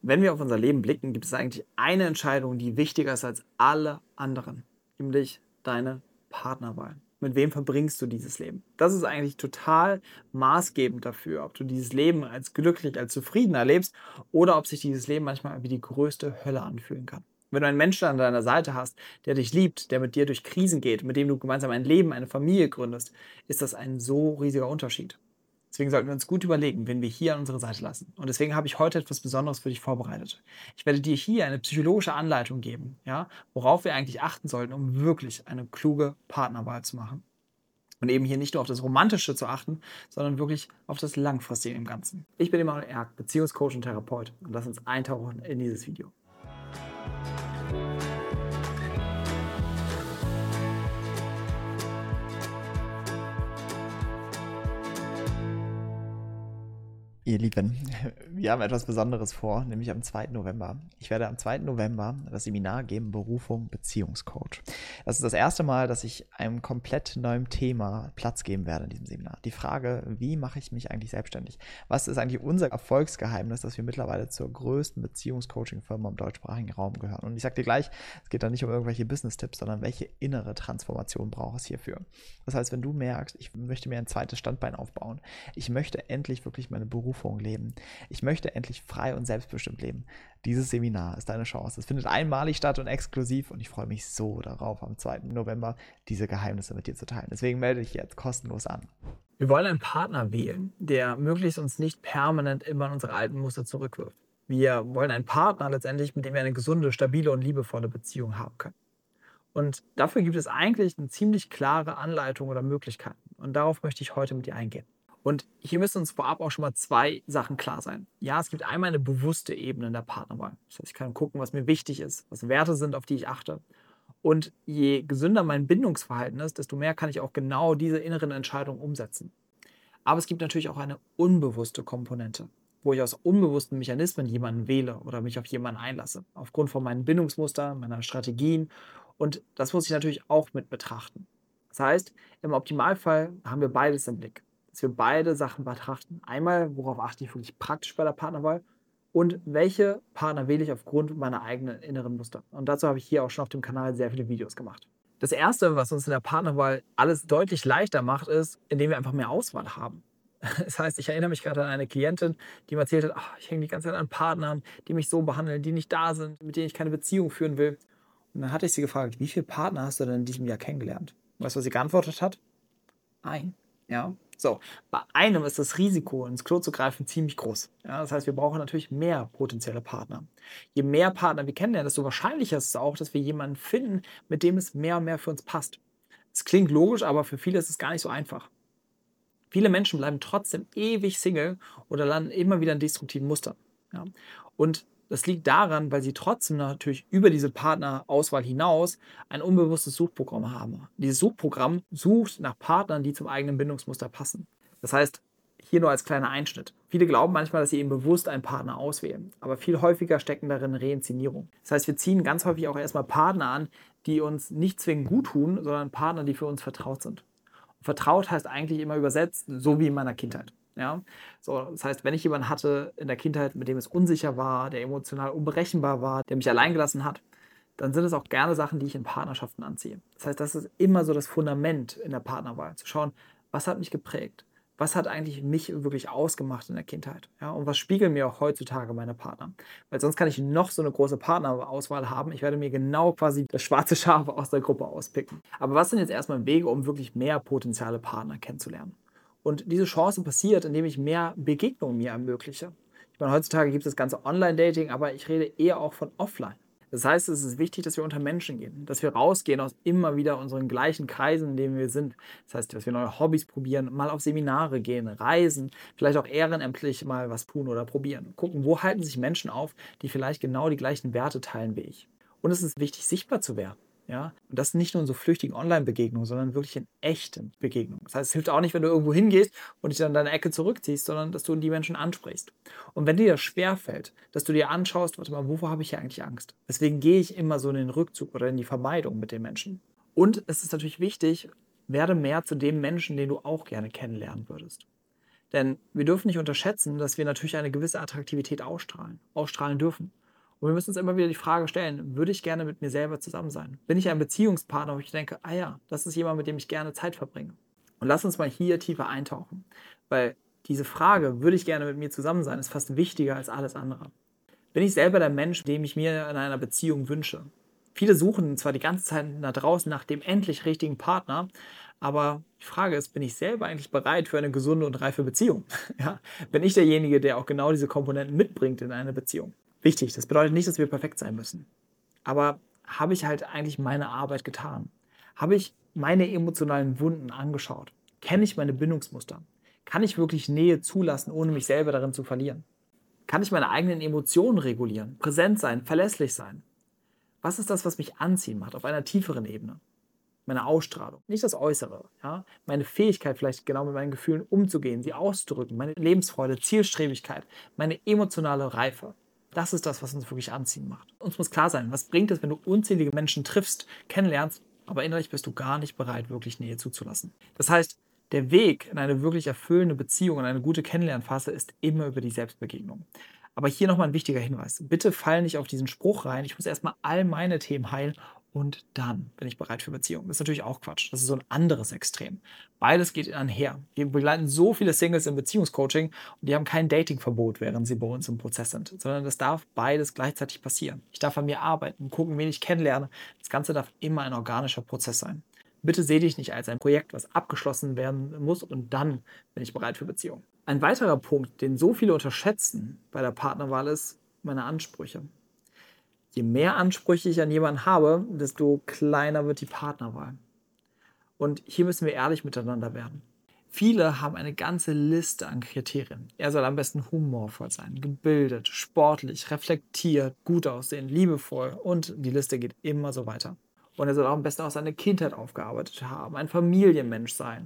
Wenn wir auf unser Leben blicken, gibt es eigentlich eine Entscheidung, die wichtiger ist als alle anderen, nämlich deine Partnerwahl. Mit wem verbringst du dieses Leben? Das ist eigentlich total maßgebend dafür, ob du dieses Leben als glücklich, als zufrieden erlebst oder ob sich dieses Leben manchmal wie die größte Hölle anfühlen kann. Wenn du einen Menschen an deiner Seite hast, der dich liebt, der mit dir durch Krisen geht, mit dem du gemeinsam ein Leben, eine Familie gründest, ist das ein so riesiger Unterschied. Deswegen sollten wir uns gut überlegen, wen wir hier an unsere Seite lassen. Und deswegen habe ich heute etwas Besonderes für dich vorbereitet. Ich werde dir hier eine psychologische Anleitung geben, ja, worauf wir eigentlich achten sollten, um wirklich eine kluge Partnerwahl zu machen. Und eben hier nicht nur auf das Romantische zu achten, sondern wirklich auf das Langfristige im Ganzen. Ich bin Emanuel Erk, Beziehungscoach und Therapeut. Und lass uns eintauchen in dieses Video. Ihr Lieben, wir haben etwas Besonderes vor, nämlich am 2. November. Ich werde am 2. November das Seminar geben, Berufung Beziehungscoach. Das ist das erste Mal, dass ich einem komplett neuen Thema Platz geben werde in diesem Seminar. Die Frage, wie mache ich mich eigentlich selbstständig? Was ist eigentlich unser Erfolgsgeheimnis, dass wir mittlerweile zur größten Beziehungscoaching-Firma im deutschsprachigen Raum gehören? Und ich sage dir gleich, es geht da nicht um irgendwelche Business-Tipps, sondern welche innere Transformation braucht es hierfür. Das heißt, wenn du merkst, ich möchte mir ein zweites Standbein aufbauen, ich möchte endlich wirklich meine Berufung leben. Ich möchte endlich frei und selbstbestimmt leben. Dieses Seminar ist deine Chance. Es findet einmalig statt und exklusiv und ich freue mich so darauf, am 2. November diese Geheimnisse mit dir zu teilen. Deswegen melde dich jetzt kostenlos an. Wir wollen einen Partner wählen, der möglichst uns nicht permanent immer in unsere alten Muster zurückwirft. Wir wollen einen Partner letztendlich, mit dem wir eine gesunde, stabile und liebevolle Beziehung haben können. Und dafür gibt es eigentlich eine ziemlich klare Anleitung oder Möglichkeiten. Und darauf möchte ich heute mit dir eingehen. Und hier müssen uns vorab auch schon mal zwei Sachen klar sein. Ja, es gibt einmal eine bewusste Ebene in der Partnerwahl. Das heißt, ich kann gucken, was mir wichtig ist, was Werte sind, auf die ich achte. Und je gesünder mein Bindungsverhalten ist, desto mehr kann ich auch genau diese inneren Entscheidungen umsetzen. Aber es gibt natürlich auch eine unbewusste Komponente, wo ich aus unbewussten Mechanismen jemanden wähle oder mich auf jemanden einlasse. Aufgrund von meinen Bindungsmustern, meiner Strategien. Und das muss ich natürlich auch mit betrachten. Das heißt, im Optimalfall haben wir beides im Blick. Dass wir beide Sachen betrachten. Einmal, worauf achte ich wirklich praktisch bei der Partnerwahl und welche Partner wähle ich aufgrund meiner eigenen inneren Muster. Und dazu habe ich hier auch schon auf dem Kanal sehr viele Videos gemacht. Das Erste, was uns in der Partnerwahl alles deutlich leichter macht, ist, indem wir einfach mehr Auswahl haben. Das heißt, ich erinnere mich gerade an eine Klientin, die mir erzählt hat, ich hänge die ganze Zeit an Partnern, die mich so behandeln, die nicht da sind, mit denen ich keine Beziehung führen will. Und dann hatte ich sie gefragt, wie viele Partner hast du denn in diesem Jahr kennengelernt? Und weißt du, was sie geantwortet hat? Ein. Ja. So, bei einem ist das Risiko, ins Klo zu greifen, ziemlich groß. Ja, das heißt, wir brauchen natürlich mehr potenzielle Partner. Je mehr Partner wir kennenlernen, desto wahrscheinlicher ist es auch, dass wir jemanden finden, mit dem es mehr und mehr für uns passt. Es klingt logisch, aber für viele ist es gar nicht so einfach. Viele Menschen bleiben trotzdem ewig Single oder landen immer wieder in destruktiven Mustern. Ja. Und das liegt daran, weil sie trotzdem natürlich über diese Partnerauswahl hinaus ein unbewusstes Suchprogramm haben. Dieses Suchprogramm sucht nach Partnern, die zum eigenen Bindungsmuster passen. Das heißt, hier nur als kleiner Einschnitt. Viele glauben manchmal, dass sie eben bewusst einen Partner auswählen, aber viel häufiger stecken darin Reinszenierung. Das heißt, wir ziehen ganz häufig auch erstmal Partner an, die uns nicht zwingend gut tun, sondern Partner, die für uns vertraut sind. Vertraut heißt eigentlich immer übersetzt, so wie in meiner Kindheit. Ja? So, das heißt, wenn ich jemanden hatte in der Kindheit, mit dem es unsicher war, der emotional unberechenbar war, der mich allein gelassen hat, dann sind es auch gerne Sachen, die ich in Partnerschaften anziehe. Das heißt, das ist immer so das Fundament in der Partnerwahl, zu schauen, was hat mich geprägt? Was hat eigentlich mich wirklich ausgemacht in der Kindheit? Ja, und was spiegeln mir auch heutzutage meine Partner? Weil sonst kann ich noch so eine große Partnerauswahl haben. Ich werde mir genau quasi das schwarze Schaf aus der Gruppe auspicken. Aber was sind jetzt erstmal Wege, um wirklich mehr potenzielle Partner kennenzulernen? Und diese Chance passiert, indem ich mehr Begegnungen mir ermögliche. Ich meine, heutzutage gibt es das ganze Online-Dating, aber ich rede eher auch von Offline. Das heißt, es ist wichtig, dass wir unter Menschen gehen, dass wir rausgehen aus immer wieder unseren gleichen Kreisen, in denen wir sind. Das heißt, dass wir neue Hobbys probieren, mal auf Seminare gehen, reisen, vielleicht auch ehrenamtlich mal was tun oder probieren. Gucken, wo halten sich Menschen auf, die vielleicht genau die gleichen Werte teilen wie ich. Und es ist wichtig, sichtbar zu werden. Ja? Und das nicht nur in so flüchtigen Online-Begegnungen, sondern wirklich in echten Begegnungen. Das heißt, es hilft auch nicht, wenn du irgendwo hingehst und dich dann in deine Ecke zurückziehst, sondern dass du die Menschen ansprichst. Und wenn dir das schwerfällt, dass du dir anschaust, warte mal, wovor habe ich hier eigentlich Angst? Deswegen gehe ich immer so in den Rückzug oder in die Vermeidung mit den Menschen. Und es ist natürlich wichtig, werde mehr zu dem Menschen, den du auch gerne kennenlernen würdest. Denn wir dürfen nicht unterschätzen, dass wir natürlich eine gewisse Attraktivität ausstrahlen dürfen. Und wir müssen uns immer wieder die Frage stellen, würde ich gerne mit mir selber zusammen sein? Bin ich ein Beziehungspartner, wo ich denke, ah ja, das ist jemand, mit dem ich gerne Zeit verbringe? Und lass uns mal hier tiefer eintauchen, weil diese Frage, würde ich gerne mit mir zusammen sein, ist fast wichtiger als alles andere. Bin ich selber der Mensch, den ich mir in einer Beziehung wünsche? Viele suchen zwar die ganze Zeit da draußen nach dem endlich richtigen Partner, aber die Frage ist, bin ich selber eigentlich bereit für eine gesunde und reife Beziehung? Ja, bin ich derjenige, der auch genau diese Komponenten mitbringt in eine Beziehung? Wichtig, das bedeutet nicht, dass wir perfekt sein müssen. Aber habe ich halt eigentlich meine Arbeit getan? Habe ich meine emotionalen Wunden angeschaut? Kenne ich meine Bindungsmuster? Kann ich wirklich Nähe zulassen, ohne mich selber darin zu verlieren? Kann ich meine eigenen Emotionen regulieren, präsent sein, verlässlich sein? Was ist das, was mich anziehen macht auf einer tieferen Ebene? Meine Ausstrahlung, nicht das Äußere. Ja? Meine Fähigkeit, vielleicht genau mit meinen Gefühlen umzugehen, sie auszudrücken, meine Lebensfreude, Zielstrebigkeit, meine emotionale Reife. Das ist das, was uns wirklich anziehen macht. Uns muss klar sein, was bringt es, wenn du unzählige Menschen triffst, kennenlernst, aber innerlich bist du gar nicht bereit, wirklich Nähe zuzulassen. Das heißt, der Weg in eine wirklich erfüllende Beziehung, in eine gute Kennenlernphase ist immer über die Selbstbegegnung. Aber hier nochmal ein wichtiger Hinweis. Bitte fall nicht auf diesen Spruch rein, ich muss erstmal all meine Themen heilen und dann bin ich bereit für Beziehung. Das ist natürlich auch Quatsch. Das ist so ein anderes Extrem. Beides geht einher. Wir begleiten so viele Singles im Beziehungscoaching und die haben kein Datingverbot, während sie bei uns im Prozess sind, sondern das darf beides gleichzeitig passieren. Ich darf an mir arbeiten, gucken, wen ich kennenlerne. Das Ganze darf immer ein organischer Prozess sein. Bitte sehe dich nicht als ein Projekt, was abgeschlossen werden muss und dann bin ich bereit für Beziehung. Ein weiterer Punkt, den so viele unterschätzen bei der Partnerwahl, ist meine Ansprüche. Je mehr Ansprüche ich an jemanden habe, desto kleiner wird die Partnerwahl. Und hier müssen wir ehrlich miteinander werden. Viele haben eine ganze Liste an Kriterien. Er soll am besten humorvoll sein, gebildet, sportlich, reflektiert, gut aussehen, liebevoll und die Liste geht immer so weiter. Und er soll auch am besten auch seine Kindheit aufgearbeitet haben, ein Familienmensch sein.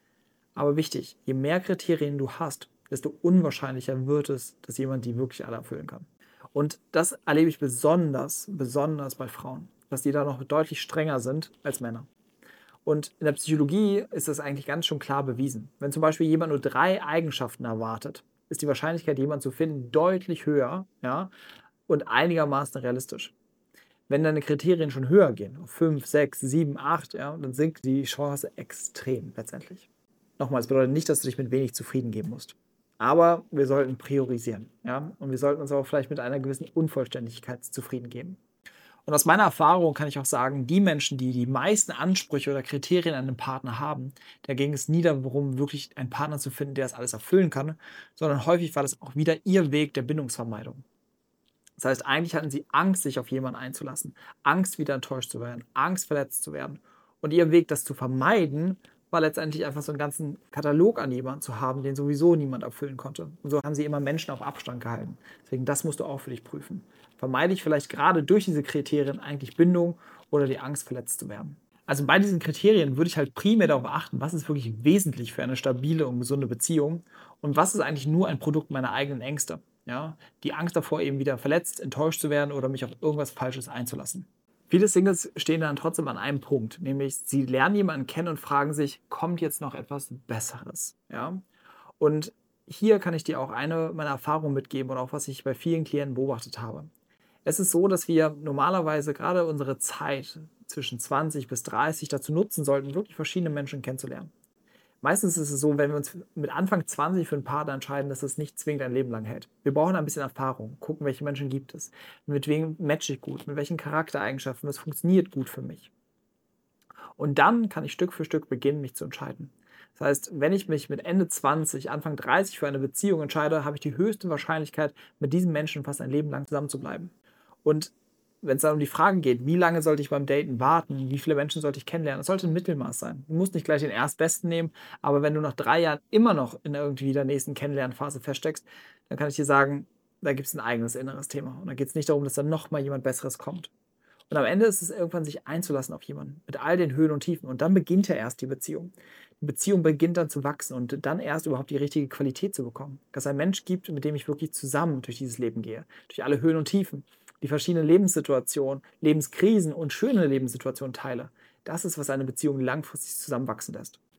Aber wichtig, je mehr Kriterien du hast, desto unwahrscheinlicher wird es, dass jemand die wirklich alle erfüllen kann. Und das erlebe ich besonders bei Frauen, dass die da noch deutlich strenger sind als Männer. Und in der Psychologie ist das eigentlich ganz schon klar bewiesen. Wenn zum Beispiel jemand nur 3 Eigenschaften erwartet, ist die Wahrscheinlichkeit, jemanden zu finden, deutlich höher, ja, und einigermaßen realistisch. Wenn deine Kriterien schon höher gehen, auf 5, 6, 7, 8, ja, dann sinkt die Chance extrem letztendlich. Nochmal, es bedeutet nicht, dass du dich mit wenig zufrieden geben musst. Aber wir sollten priorisieren. Ja? Und wir sollten uns auch vielleicht mit einer gewissen Unvollständigkeit zufrieden geben. Und aus meiner Erfahrung kann ich auch sagen, die Menschen, die die meisten Ansprüche oder Kriterien an einem Partner haben, da ging es nie darum, wirklich einen Partner zu finden, der das alles erfüllen kann, sondern häufig war das auch wieder ihr Weg der Bindungsvermeidung. Das heißt, eigentlich hatten sie Angst, sich auf jemanden einzulassen, Angst, wieder enttäuscht zu werden, Angst, verletzt zu werden. Und ihr Weg, das zu vermeiden, war letztendlich einfach so einen ganzen Katalog an jemanden zu haben, den sowieso niemand erfüllen konnte. Und so haben sie immer Menschen auf Abstand gehalten. Deswegen, das musst du auch für dich prüfen. Vermeide ich vielleicht gerade durch diese Kriterien eigentlich Bindung oder die Angst, verletzt zu werden? Also bei diesen Kriterien würde ich halt primär darauf achten, was ist wirklich wesentlich für eine stabile und gesunde Beziehung und was ist eigentlich nur ein Produkt meiner eigenen Ängste. Ja? Die Angst davor, eben wieder verletzt, enttäuscht zu werden oder mich auf irgendwas Falsches einzulassen. Viele Singles stehen dann trotzdem an einem Punkt, nämlich sie lernen jemanden kennen und fragen sich, kommt jetzt noch etwas Besseres? Ja? Und hier kann ich dir auch eine meiner Erfahrungen mitgeben und auch was ich bei vielen Klienten beobachtet habe. Es ist so, dass wir normalerweise gerade unsere Zeit zwischen 20 bis 30 dazu nutzen sollten, wirklich verschiedene Menschen kennenzulernen. Meistens ist es so, wenn wir uns mit Anfang 20 für einen Partner entscheiden, dass es nicht zwingend ein Leben lang hält. Wir brauchen ein bisschen Erfahrung, gucken, welche Menschen gibt es, mit wem matche ich gut, mit welchen Charaktereigenschaften, was funktioniert gut für mich. Und dann kann ich Stück für Stück beginnen, mich zu entscheiden. Das heißt, wenn ich mich mit Ende 20, Anfang 30 für eine Beziehung entscheide, habe ich die höchste Wahrscheinlichkeit, mit diesem Menschen fast ein Leben lang zusammen zu bleiben. Und wenn es dann um die Fragen geht, wie lange sollte ich beim Daten warten, wie viele Menschen sollte ich kennenlernen, das sollte ein Mittelmaß sein. Du musst nicht gleich den Erstbesten nehmen, aber wenn du nach 3 Jahren immer noch in irgendwie der nächsten Kennenlernphase feststeckst, dann kann ich dir sagen, da gibt es ein eigenes inneres Thema. Und da geht es nicht darum, dass dann nochmal jemand Besseres kommt. Und am Ende ist es irgendwann, sich einzulassen auf jemanden, mit all den Höhen und Tiefen. Und dann beginnt ja erst die Beziehung. Die Beziehung beginnt dann zu wachsen und dann erst überhaupt die richtige Qualität zu bekommen. Dass es einen Mensch gibt, mit dem ich wirklich zusammen durch dieses Leben gehe, durch alle Höhen und Tiefen, die verschiedenen Lebenssituationen, Lebenskrisen und schöne Lebenssituationen teile. Das ist, was eine Beziehung langfristig zusammenwachsen lässt.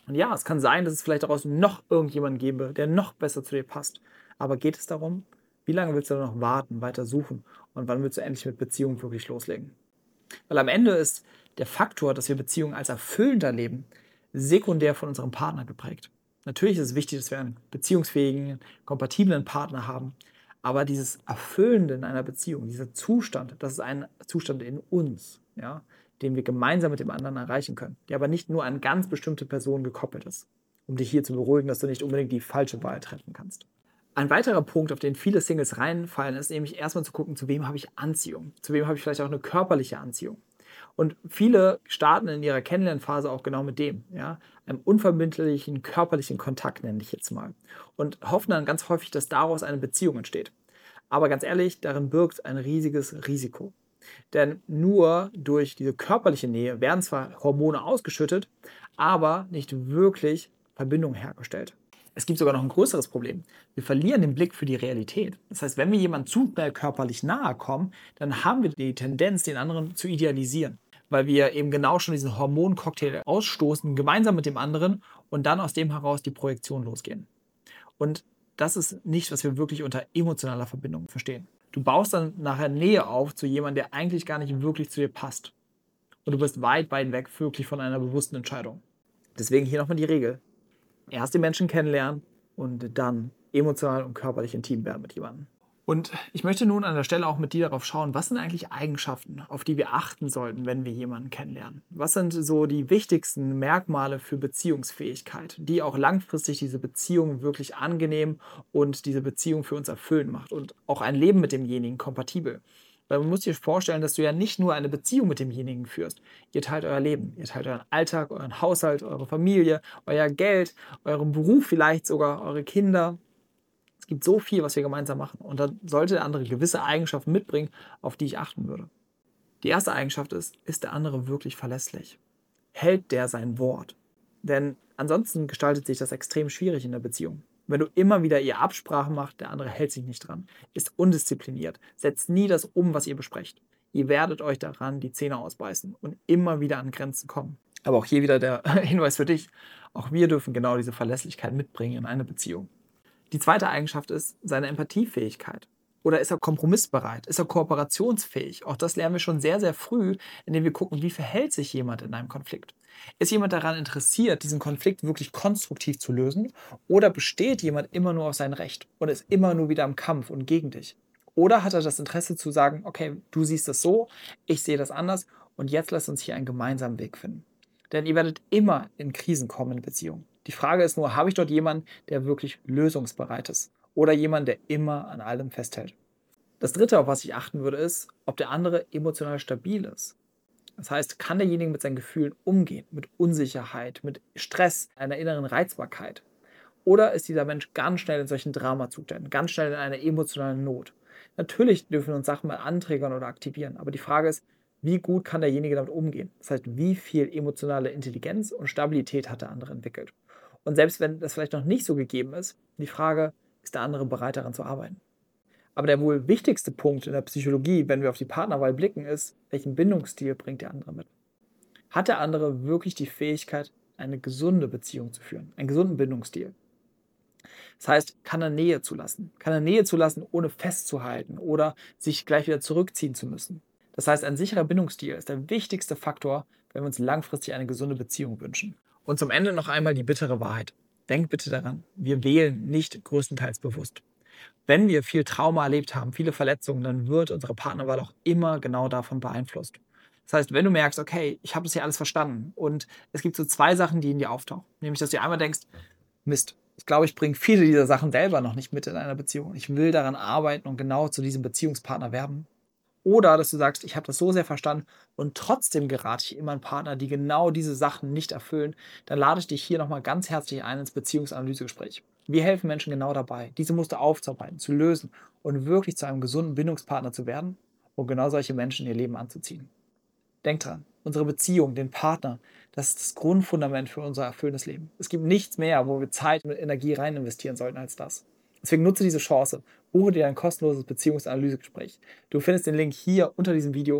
Und ja, es kann sein, dass es vielleicht daraus noch irgendjemanden gäbe, der noch besser zu dir passt. Aber geht es darum, wie lange willst du noch warten, weiter suchen und wann willst du endlich mit Beziehungen wirklich loslegen? Weil am Ende ist der Faktor, dass wir Beziehungen als erfüllend erleben, sekundär von unserem Partner geprägt. Natürlich ist es wichtig, dass wir einen beziehungsfähigen, kompatiblen Partner haben, aber dieses Erfüllende in einer Beziehung, dieser Zustand, das ist ein Zustand in uns, ja, den wir gemeinsam mit dem anderen erreichen können, der aber nicht nur an ganz bestimmte Personen gekoppelt ist, um dich hier zu beruhigen, dass du nicht unbedingt die falsche Wahl treffen kannst. Ein weiterer Punkt, auf den viele Singles reinfallen, ist nämlich erstmal zu gucken, zu wem habe ich Anziehung, zu wem habe ich vielleicht auch eine körperliche Anziehung. Und viele starten in ihrer Kennenlernphase auch genau mit dem, ja, einem unverbindlichen körperlichen Kontakt, nenne ich jetzt mal. Und hoffen dann ganz häufig, dass daraus eine Beziehung entsteht. Aber ganz ehrlich, darin birgt ein riesiges Risiko. Denn nur durch diese körperliche Nähe werden zwar Hormone ausgeschüttet, aber nicht wirklich Verbindung hergestellt. Es gibt sogar noch ein größeres Problem. Wir verlieren den Blick für die Realität. Das heißt, wenn wir jemandem zu schnell körperlich nahe kommen, dann haben wir die Tendenz, den anderen zu idealisieren, weil wir eben genau schon diesen Hormoncocktail ausstoßen, gemeinsam mit dem anderen und dann aus dem heraus die Projektion losgehen. Und das ist nicht, was wir wirklich unter emotionaler Verbindung verstehen. Du baust dann nachher Nähe auf zu jemandem, der eigentlich gar nicht wirklich zu dir passt. Und du bist weit, weit weg wirklich von einer bewussten Entscheidung. Deswegen hier nochmal die Regel. Erst den Menschen kennenlernen und dann emotional und körperlich intim werden mit jemandem. Und ich möchte nun an der Stelle auch mit dir darauf schauen, was sind eigentlich Eigenschaften, auf die wir achten sollten, wenn wir jemanden kennenlernen? Was sind so die wichtigsten Merkmale für Beziehungsfähigkeit, die auch langfristig diese Beziehung wirklich angenehm und diese Beziehung für uns erfüllend macht und auch ein Leben mit demjenigen kompatibel? Weil man muss sich vorstellen, dass du ja nicht nur eine Beziehung mit demjenigen führst. Ihr teilt euer Leben, ihr teilt euren Alltag, euren Haushalt, eure Familie, euer Geld, euren Beruf vielleicht sogar, eure Kinder. Es gibt so viel, was wir gemeinsam machen. Und da sollte der andere gewisse Eigenschaften mitbringen, auf die ich achten würde. Die erste Eigenschaft ist der andere wirklich verlässlich? Hält der sein Wort? Denn ansonsten gestaltet sich das extrem schwierig in der Beziehung. Wenn du immer wieder ihr Absprachen machst, der andere hält sich nicht dran, ist undiszipliniert, setzt nie das um, was ihr besprecht. Ihr werdet euch daran die Zähne ausbeißen und immer wieder an Grenzen kommen. Aber auch hier wieder der Hinweis für dich, auch wir dürfen genau diese Verlässlichkeit mitbringen in eine Beziehung. Die zweite Eigenschaft ist seine Empathiefähigkeit. Oder ist er kompromissbereit? Ist er kooperationsfähig? Auch das lernen wir schon sehr, sehr früh, indem wir gucken, wie verhält sich jemand in einem Konflikt. Ist jemand daran interessiert, diesen Konflikt wirklich konstruktiv zu lösen? Oder besteht jemand immer nur auf sein Recht und ist immer nur wieder im Kampf und gegen dich? Oder hat er das Interesse zu sagen, okay, du siehst das so, ich sehe das anders und jetzt lass uns hier einen gemeinsamen Weg finden. Denn ihr werdet immer in Krisen kommen in Beziehungen. Die Frage ist nur, habe ich dort jemanden, der wirklich lösungsbereit ist? Oder jemanden, der immer an allem festhält? Das Dritte, auf was ich achten würde, ist, ob der andere emotional stabil ist. Das heißt, kann derjenige mit seinen Gefühlen umgehen, mit Unsicherheit, mit Stress, einer inneren Reizbarkeit? Oder ist dieser Mensch ganz schnell in solchen Dramazuständen, ganz schnell in einer emotionalen Not? Natürlich dürfen wir uns Sachen mal anträgern oder aktivieren, aber die Frage ist, wie gut kann derjenige damit umgehen? Das heißt, wie viel emotionale Intelligenz und Stabilität hat der andere entwickelt? Und selbst wenn das vielleicht noch nicht so gegeben ist, die Frage, ist der andere bereit daran zu arbeiten? Aber der wohl wichtigste Punkt in der Psychologie, wenn wir auf die Partnerwahl blicken, ist, welchen Bindungsstil bringt der andere mit? Hat der andere wirklich die Fähigkeit, eine gesunde Beziehung zu führen, einen gesunden Bindungsstil? Das heißt, kann er Nähe zulassen? Kann er Nähe zulassen, ohne festzuhalten oder sich gleich wieder zurückziehen zu müssen? Das heißt, ein sicherer Bindungsstil ist der wichtigste Faktor, wenn wir uns langfristig eine gesunde Beziehung wünschen. Und zum Ende noch einmal die bittere Wahrheit. Denkt bitte daran, wir wählen nicht größtenteils bewusst. Wenn wir viel Trauma erlebt haben, viele Verletzungen, dann wird unsere Partnerwahl auch immer genau davon beeinflusst. Das heißt, wenn du merkst, okay, ich habe das hier alles verstanden und es gibt so zwei Sachen, die in dir auftauchen. Nämlich, dass du einmal denkst, Mist, ich glaube, ich bringe viele dieser Sachen selber noch nicht mit in einer Beziehung. Ich will daran arbeiten und genau zu diesem Beziehungspartner werden. Oder dass du sagst, ich habe das so sehr verstanden und trotzdem gerate ich immer an Partner, die genau diese Sachen nicht erfüllen, dann lade ich dich hier nochmal ganz herzlich ein ins Beziehungsanalysegespräch. Wir helfen Menschen genau dabei, diese Muster aufzuarbeiten, zu lösen und wirklich zu einem gesunden Bindungspartner zu werden, um genau solche Menschen in ihr Leben anzuziehen. Denk dran, unsere Beziehung, den Partner, das ist das Grundfundament für unser erfüllendes Leben. Es gibt nichts mehr, wo wir Zeit und Energie rein investieren sollten als das. Deswegen nutze diese Chance, buche dir ein kostenloses Beziehungsanalysegespräch. Du findest den Link hier unter diesem Video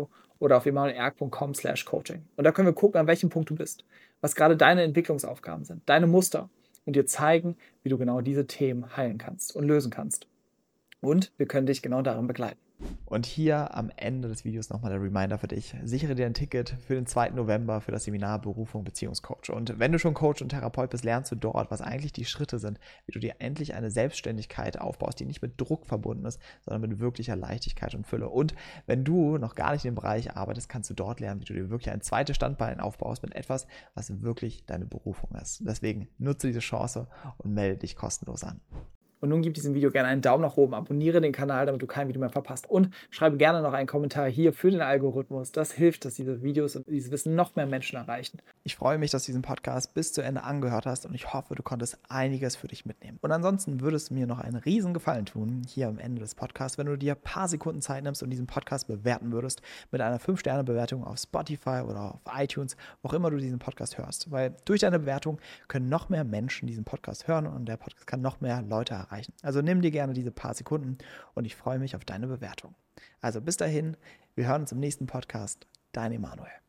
oder auf emanuelerg.com/coaching. Und da können wir gucken, an welchem Punkt du bist, was gerade deine Entwicklungsaufgaben sind, deine Muster und dir zeigen, wie du genau diese Themen heilen kannst und lösen kannst. Und wir können dich genau darin begleiten. Und hier am Ende des Videos nochmal der Reminder für dich. Sichere dir ein Ticket für den 2. November für das Seminar Berufung Beziehungscoach. Und wenn du schon Coach und Therapeut bist, lernst du dort, was eigentlich die Schritte sind, wie du dir endlich eine Selbstständigkeit aufbaust, die nicht mit Druck verbunden ist, sondern mit wirklicher Leichtigkeit und Fülle. Und wenn du noch gar nicht in dem Bereich arbeitest, kannst du dort lernen, wie du dir wirklich ein zweites Standbein aufbaust mit etwas, was wirklich deine Berufung ist. Deswegen nutze diese Chance und melde dich kostenlos an. Und nun gib diesem Video gerne einen Daumen nach oben, abonniere den Kanal, damit du kein Video mehr verpasst und schreibe gerne noch einen Kommentar hier für den Algorithmus. Das hilft, dass diese Videos und dieses Wissen noch mehr Menschen erreichen. Ich freue mich, dass du diesen Podcast bis zu Ende angehört hast und ich hoffe, du konntest einiges für dich mitnehmen. Und ansonsten würdest du mir noch einen riesen Gefallen tun, hier am Ende des Podcasts, wenn du dir ein paar Sekunden Zeit nimmst und diesen Podcast bewerten würdest mit einer 5-Sterne-Bewertung auf Spotify oder auf iTunes, wo auch immer du diesen Podcast hörst. Weil durch deine Bewertung können noch mehr Menschen diesen Podcast hören und der Podcast kann noch mehr Leute erreichen. Also nimm dir gerne diese paar Sekunden und ich freue mich auf deine Bewertung. Also bis dahin, wir hören uns im nächsten Podcast. Dein Emanuel.